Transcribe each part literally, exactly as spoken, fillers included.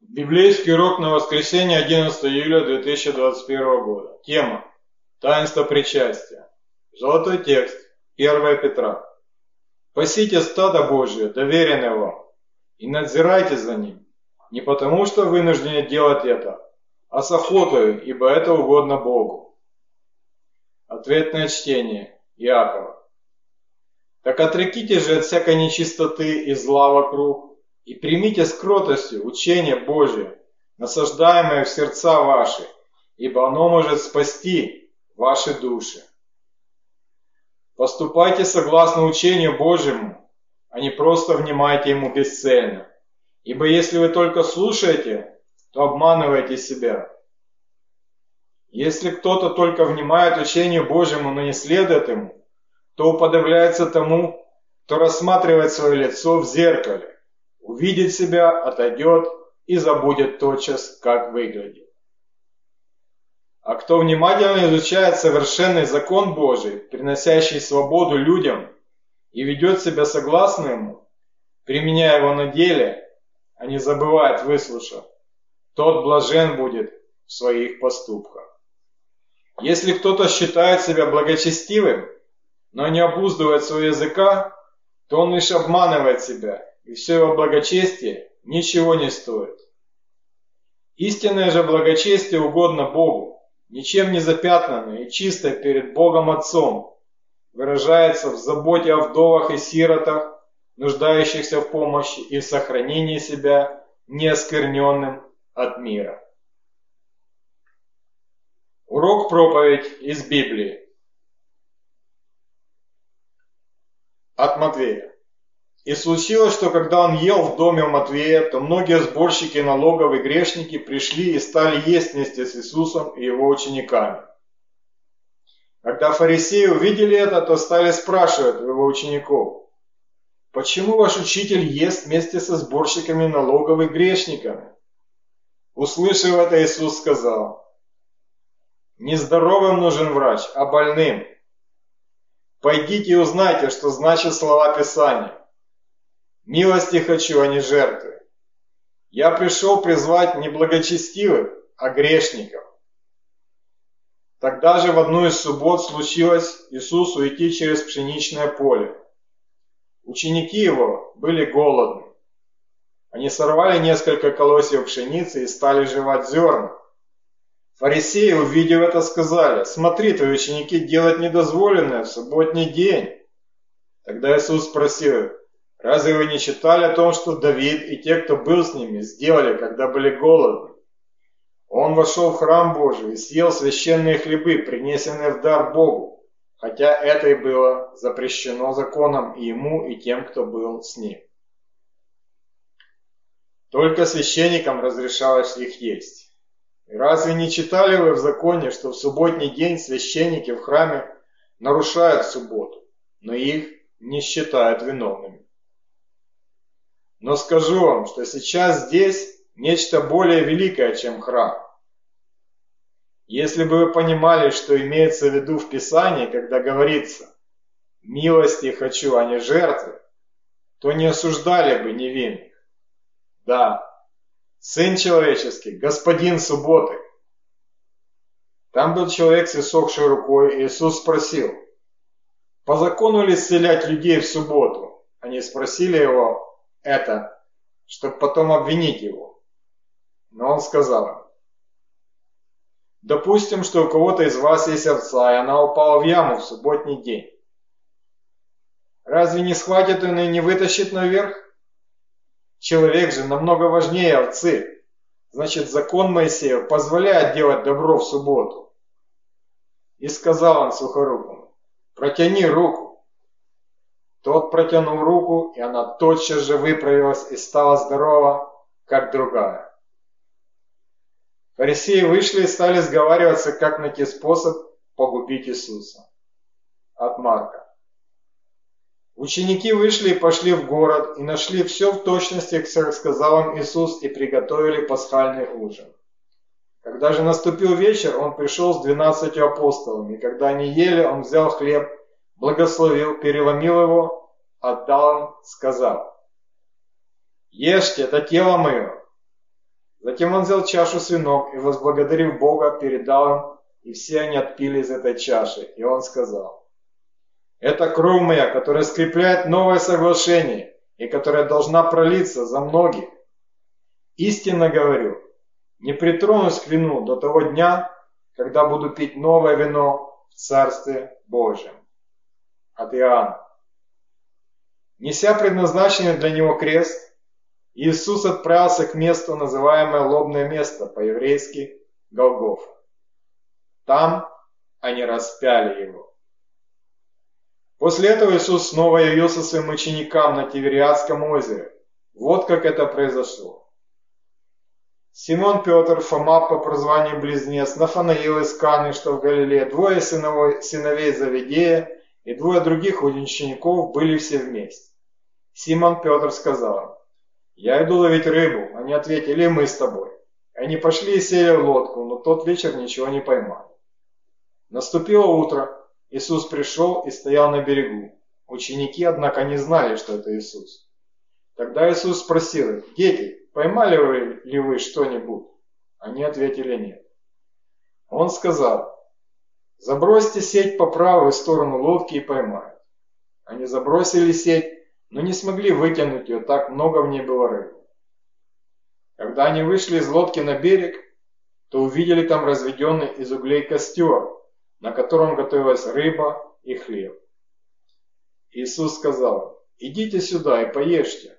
Библейский урок на воскресенье одиннадцатого июля две тысячи двадцать первого года. Тема: Таинство причастия. Золотой текст. первое Петра. Пасите стадо Божие, доверенное вам, и надзирайте за ним, не потому что вынуждены делать это, а с охотою, ибо это угодно Богу. Ответное чтение. Иакова. Так отрекитесь же от всякой нечистоты и зла вокруг, и примите с кротостью учение Божие, насаждаемое в сердца ваши, ибо оно может спасти ваши души. Поступайте согласно учению Божьему, а не просто внимайте ему бесцельно, ибо если вы только слушаете, то обманываете себя. Если кто-то только внимает учению Божьему, но не следует ему, то уподобляется тому, кто рассматривает свое лицо в зеркале, увидит себя, отойдет и забудет тотчас, как выглядит. А кто внимательно изучает совершенный закон Божий, приносящий свободу людям, и ведет себя согласно ему, применяя его на деле, а не забывает выслушав, тот блажен будет в своих поступках. Если кто-то считает себя благочестивым, но не обуздывает своего языка, то он лишь обманывает себя, и все его благочестие ничего не стоит. Истинное же благочестие угодно Богу, ничем не запятнанное и чистое перед Богом Отцом, выражается в заботе о вдовах и сиротах, нуждающихся в помощи, и в сохранении себя неоскверненным от мира. Урок-проповедь из Библии. От Матвея. И случилось, что когда он ел в доме у Матвея, то многие сборщики налогов и грешники пришли и стали есть вместе с Иисусом и его учениками. Когда фарисеи увидели это, то стали спрашивать у его учеников: «Почему ваш учитель ест вместе со сборщиками налогов и грешниками?» Услышав это, Иисус сказал: «Не здоровым нужен врач, а больным. Пойдите и узнайте, что значат слова Писания. Милости хочу, а не жертвы. Я пришел призвать не благочестивых, а грешников». Тогда же в одну из суббот случилось Иисусу идти через пшеничное поле. Ученики его были голодны. Они сорвали несколько колосьев пшеницы и стали жевать зерна. Фарисеи, увидев это, сказали: «Смотри, твои ученики делают недозволенное в субботний день». Тогда Иисус спросил их: «Разве вы не читали о том, что Давид и те, кто был с ними, сделали, когда были голодны? Он вошел в храм Божий и съел священные хлебы, принесенные в дар Богу, хотя это и было запрещено законом и ему, и тем, кто был с ним. Только священникам разрешалось их есть. И разве не читали вы в законе, что в субботний день священники в храме нарушают субботу, но их не считают виновными? Но скажу вам, что сейчас здесь нечто более великое, чем храм. Если бы вы понимали, что имеется в виду в Писании, когда говорится «милости хочу, а не жертвы», то не осуждали бы невинных. Да, Сын Человеческий, Господин субботы. Там был человек с иссохшей рукой, и Иисус спросил: «По закону ли исцелять людей в субботу?» Они спросили его это, чтобы потом обвинить его. Но он сказал им: «Допустим, что у кого-то из вас есть овца, и она упала в яму в субботний день. Разве не схватит он и не вытащит наверх? Человек же намного важнее овцы. Значит, закон Моисеев позволяет делать добро в субботу». И сказал он сухорукому: «Протяни руку». Тот протянул руку, и она тотчас же выправилась и стала здорова, как другая. Фарисеи вышли и стали сговариваться, как найти способ погубить Иисуса. От Марка. Ученики вышли и пошли в город, и нашли все в точности, как сказал им Иисус, и приготовили пасхальный ужин. Когда же наступил вечер, он пришел с двенадцатью апостолами, и когда они ели, он взял хлеб, благословил, переломил его, отдал им, сказав: «Ешьте, это тело мое». Затем он взял чашу с вином и, возблагодарив Бога, передал им, и все они отпили из этой чаши. И он сказал: «Это кровь моя, которая скрепляет новое соглашение и которая должна пролиться за многих. Истинно говорю, не притронусь к вину до того дня, когда буду пить новое вино в Царстве Божьем». От Иоанна. Неся предназначенный для него крест, Иисус отправился к месту, называемое Лобное место, по-еврейски Голгофа. Там они распяли его. После этого Иисус снова явился своим ученикам на Тивериадском озере. Вот как это произошло. Симон Петр, Фома по прозванию Близнец, Нафанаил из Каны, что в Галилее, двое сыновей, сыновей Завидея и двое других учеников были все вместе. Симон Петр сказал им: «Я иду ловить рыбу». Они ответили: «И мы с тобой». Они пошли и сели в лодку, но тот вечер ничего не поймали. Наступило утро. Иисус пришел и стоял на берегу. Ученики, однако, не знали, что это Иисус. Тогда Иисус спросил их: «Дети, поймали вы, ли вы что-нибудь?» Они ответили: «Нет». Он сказал: «Забросьте сеть по правую сторону лодки и поймают». Они забросили сеть, но не смогли вытянуть ее, так много в ней было рыбы. Когда они вышли из лодки на берег, то увидели там разведенный из углей костер, на котором готовилась рыба и хлеб. Иисус сказал: «Идите сюда и поешьте».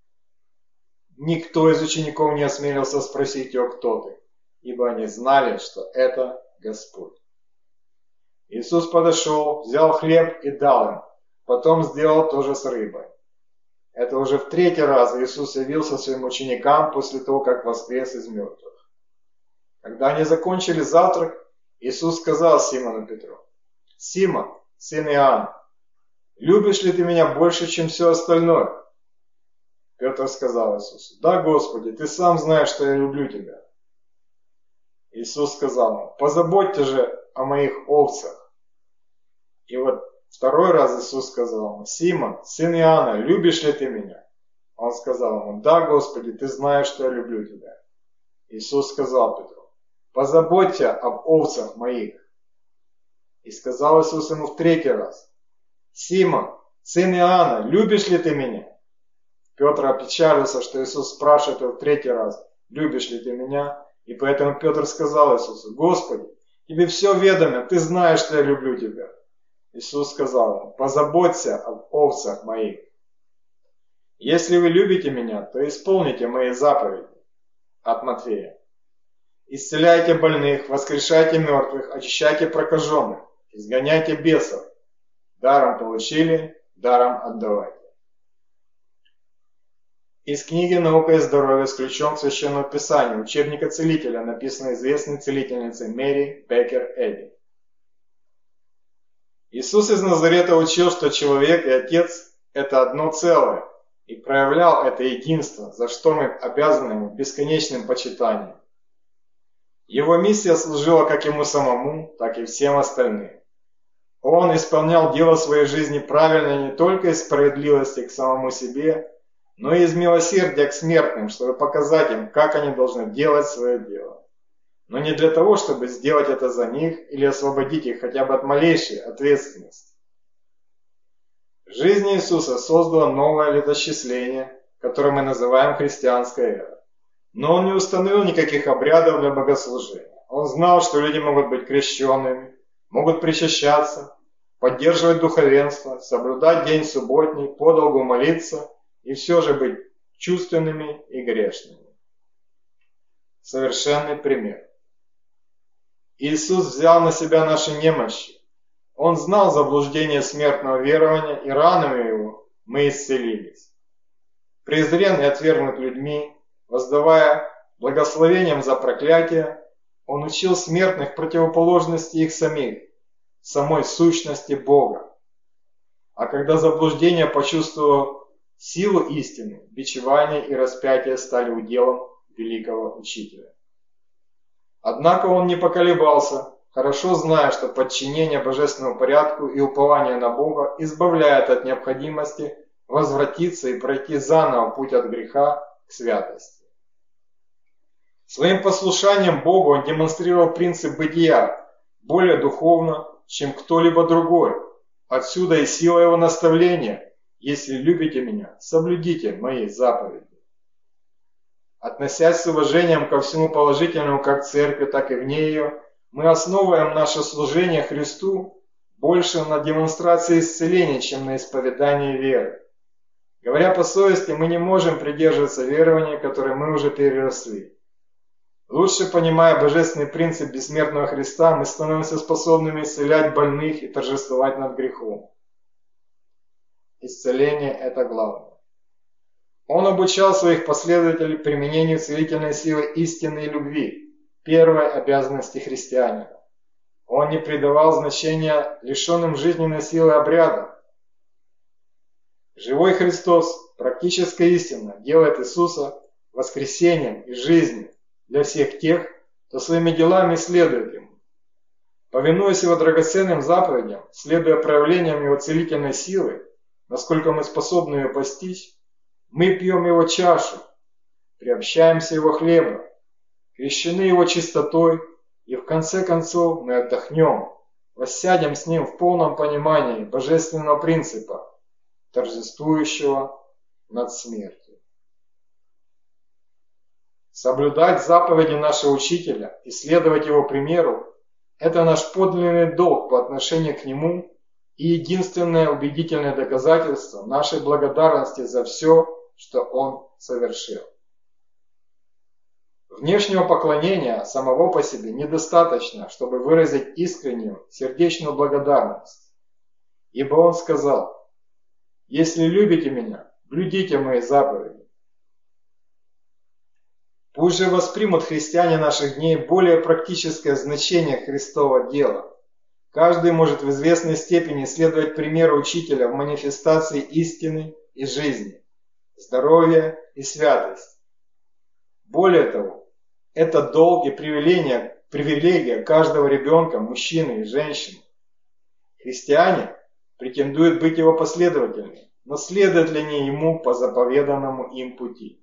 Никто из учеников не осмелился спросить его: «Кто ты?», ибо они знали, что это Господь. Иисус подошел, взял хлеб и дал им, потом сделал то же с рыбой. Это уже в третий раз Иисус явился своим ученикам после того, как воскрес из мертвых. Когда они закончили завтрак, Иисус сказал Симону Петру: «Симон, сын Иоанн, любишь ли ты меня больше, чем все остальное?» Петр сказал Иисусу: «Да, Господи, ты сам знаешь, что я люблю тебя». Иисус сказал ему: «Позаботьте же о моих овцах». И вот второй раз Иисус сказал ему: «Симон, сын Иоанна, любишь ли ты меня?» Он сказал ему: «Да, Господи, ты знаешь, что я люблю тебя». Иисус сказал Петру: «Позаботься об овцах моих». И сказал Иисус ему в третий раз: «Симон, сын Иоанна, любишь ли ты меня?» Петр опечалился, что Иисус спрашивает его в третий раз: «Любишь ли ты меня?» И поэтому Петр сказал Иисусу: «Господи, тебе все ведомо, ты знаешь, что я люблю тебя». Иисус сказал ему: «Позаботься об овцах моих». «Если вы любите меня, то исполните мои заповеди». От Матфея. «Исцеляйте больных, воскрешайте мертвых, очищайте прокаженных, изгоняйте бесов. Даром получили, даром отдавайте». Из книги «Наука и здоровье» исключен к Священному Писанию, учебника целителя, написанный известной целительницей Мэри Беккер Эдди. Иисус из Назарета учил, что человек и Отец – это одно целое, и проявлял это единство, за что мы обязаны ему бесконечным почитанием. Его миссия служила как ему самому, так и всем остальным. Он исполнял дело своей жизни правильно не только из справедливости к самому себе, но и из милосердия к смертным, чтобы показать им, как они должны делать свое дело. Но не для того, чтобы сделать это за них или освободить их хотя бы от малейшей ответственности. Жизнь Иисуса создала новое летосчисление, которое мы называем христианской эрой. Но он не установил никаких обрядов для богослужения. Он знал, что люди могут быть крещенными, могут причащаться, поддерживать духовенство, соблюдать день субботний, подолгу молиться и все же быть чувственными и грешными. Совершенный пример. Иисус взял на себя наши немощи. Он знал заблуждение смертного верования, и ранами его мы исцелились. Презрен и отвергнут людьми, воздавая благословением за проклятие, он учил смертных противоположности их самих, самой сущности Бога. А когда заблуждение почувствовало силу истины, бичевание и распятие стали уделом великого учителя. Однако он не поколебался, хорошо зная, что подчинение божественному порядку и упование на Бога избавляет от необходимости возвратиться и пройти заново путь от греха к святости. Своим послушанием Богу он демонстрировал принцип бытия более духовно, чем кто-либо другой. Отсюда и сила его наставления: «Если любите меня, соблюдите мои заповеди». Относясь с уважением ко всему положительному как в церкви, так и вне ее, мы основываем наше служение Христу больше на демонстрации исцеления, чем на исповедании веры. Говоря по совести, мы не можем придерживаться верования, которое мы уже переросли. Лучше понимая божественный принцип бессмертного Христа, мы становимся способными исцелять больных и торжествовать над грехом. Исцеление – это главное. Он обучал своих последователей применению целительной силы истины и любви, первой обязанности христианина. Он не придавал значения лишенным жизненной силы обрядам. Живой Христос, практическая истина, делает Иисуса воскресением и жизнью для всех тех, кто своими делами следует Ему. Повинуясь Его драгоценным заповедям, следуя проявлениям Его целительной силы, насколько мы способны ее постичь, мы пьем Его чашу, приобщаемся Его хлебом, крещены Его чистотой, и в конце концов мы отдохнем, воссядем с Ним в полном понимании божественного принципа, торжествующего над смертью. Соблюдать заповеди нашего Учителя и следовать Его примеру – это наш подлинный долг по отношению к Нему и единственное убедительное доказательство нашей благодарности за все, что Он совершил. Внешнего поклонения самого по себе недостаточно, чтобы выразить искреннюю сердечную благодарность. Ибо Он сказал: «Если любите меня, блюдите мои заповеди». Пусть же воспримут христиане наших дней более практическое значение Христова дела. Каждый может в известной степени следовать примеру Учителя в манифестации истины и жизни, здоровья и святости. Более того, это долг и привилегия, привилегия каждого ребенка, мужчины и женщины. Христиане претендуют быть Его последователями, но следуют ли они Ему по заповеданному им пути?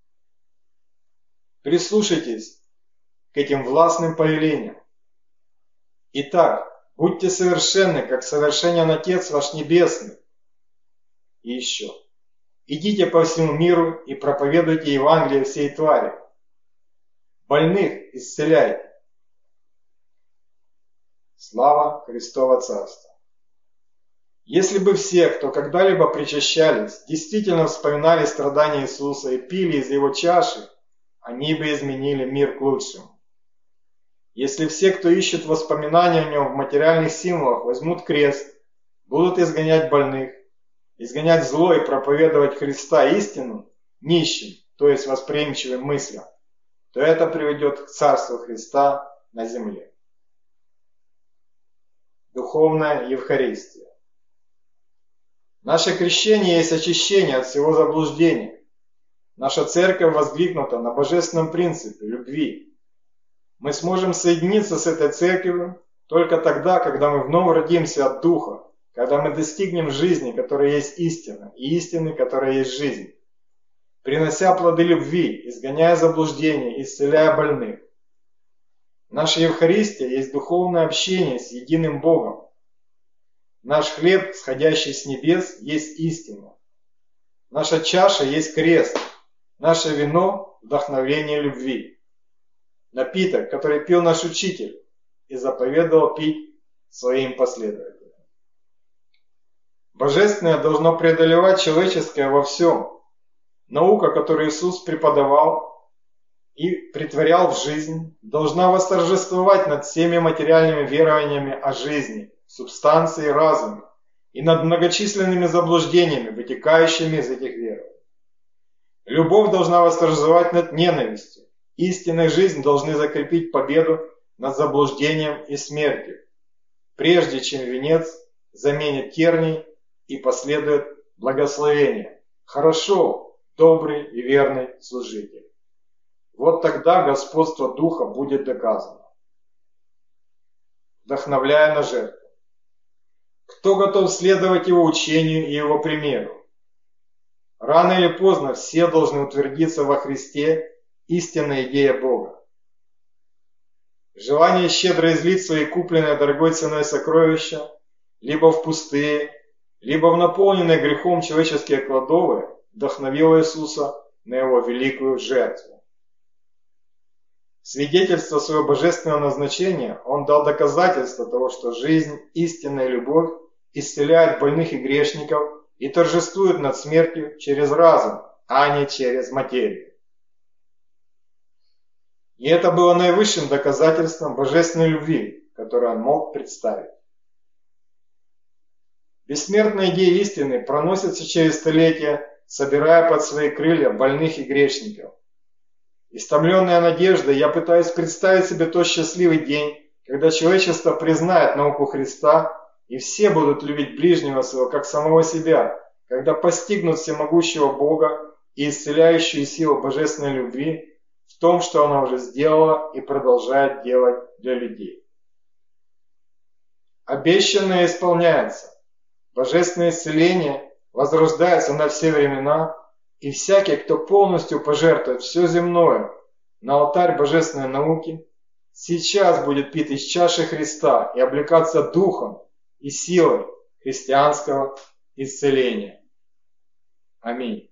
Прислушайтесь к этим властным повелениям. Итак, будьте совершенны, как совершенен Отец ваш Небесный. И еще. Идите по всему миру и проповедуйте Евангелие всей твари. Больных исцеляйте. Слава Христова Царства! Если бы все, кто когда-либо причащались, действительно вспоминали страдания Иисуса и пили из Его чаши, они бы изменили мир к лучшему. Если все, кто ищет воспоминания о Нем в материальных символах, возьмут крест, будут изгонять больных, изгонять зло и проповедовать Христа истину нищим, то есть восприимчивым мыслям, то это приведет к Царству Христа на земле. Духовная Евхаристия. Наше крещение есть очищение от всего заблуждения. Наша церковь воздвигнута на божественном принципе любви. Мы сможем соединиться с этой церковью только тогда, когда мы вновь родимся от Духа, когда мы достигнем жизни, которая есть истина, и истины, которая есть жизнь, принося плоды любви, изгоняя заблуждения, исцеляя больных. Наша Евхаристия есть духовное общение с единым Богом. Наш хлеб, сходящий с небес, есть истина. Наша чаша есть крест. Наше вино – вдохновение любви. Напиток, который пил наш Учитель и заповедовал пить своим последователям. Божественное должно преодолевать человеческое во всем. Наука, которую Иисус преподавал и претворял в жизнь, должна восторжествовать над всеми материальными верованиями о жизни, субстанции и разуме, и над многочисленными заблуждениями, вытекающими из этих верований. Любовь должна восторжествовать над ненавистью. Истина и жизнь должны закрепить победу над заблуждением и смертью, прежде чем венец заменит терний и последует благословение. Хорошо, добрый и верный служитель. Вот тогда господство Духа будет доказано. Вдохновляя на жертву. Кто готов следовать Его учению и Его примеру? Рано или поздно все должны утвердиться во Христе, истинная идея Бога. желание щедро излить свои купленные дорогой ценой сокровища либо в пустые, либо в наполненные грехом человеческие кладовые вдохновило Иисуса на его великую жертву. Свидетельство своего божественного назначения он дал доказательство того, что жизнь, истинная любовь исцеляет больных и грешников и торжествует над смертью через разум, а не через материю. И это было наивысшим доказательством божественной любви, которую он мог представить. Бессмертная идея истины проносится через столетия, собирая под свои крылья больных и грешников. Истомленная надеждой, я пытаюсь представить себе тот счастливый день, когда человечество признает науку Христа, и все будут любить ближнего своего, как самого себя, когда постигнут всемогущего Бога и исцеляющую силу божественной любви в том, что она уже сделала и продолжает делать для людей. Обещанное исполняется. Божественное исцеление возрождается на все времена, и всякий, кто полностью пожертвует все земное на алтарь божественной науки, сейчас будет пить из чаши Христа и облекаться духом и силой христианского исцеления. Аминь.